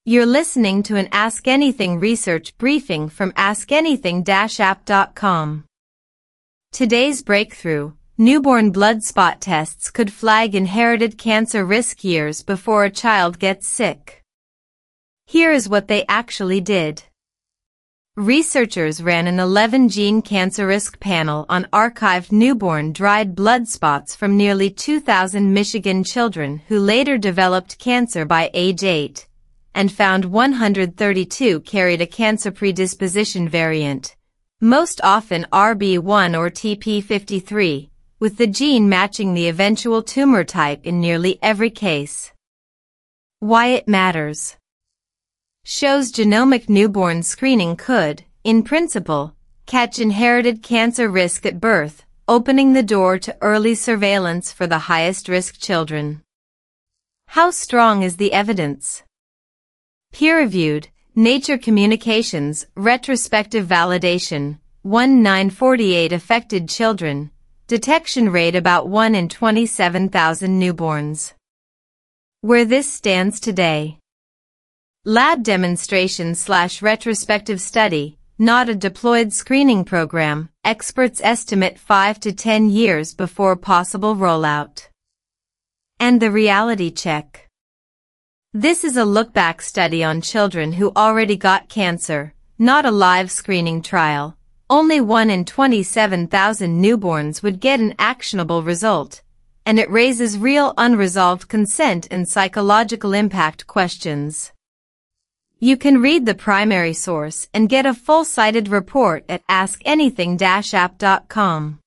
You're listening to an Ask Anything research briefing from askanything-app.com. Today's breakthrough: newborn blood spot tests could flag inherited cancer risk years before a child gets sick. Here is what they actually did. Researchers ran an 11-gene cancer risk panel on archived newborn dried blood spots from nearly 2,000 Michigan children who later developed cancer by age 8. And found 132 carried a cancer predisposition variant, most often RB1 or TP53, with the gene matching the eventual tumor type in nearly every case. Why it matters. Shows genomic newborn screening could, in principle, catch inherited cancer risk at birth, opening the door to early surveillance for the highest-risk children. How strong is the evidence? Peer-reviewed, Nature Communications, retrospective validation, 1948 affected children, detection rate about 1 in 27,000 newborns. Where this stands today. Lab demonstration/retrospective study, not a deployed screening program, experts estimate 5 to 10 years before possible rollout. And the reality check. This is a look-back study on children who already got cancer, not a live screening trial. Only 1 in 27,000 newborns would get an actionable result, and it raises real unresolved consent and psychological impact questions. You can read the primary source and get a full-cited report at askanything-app.com.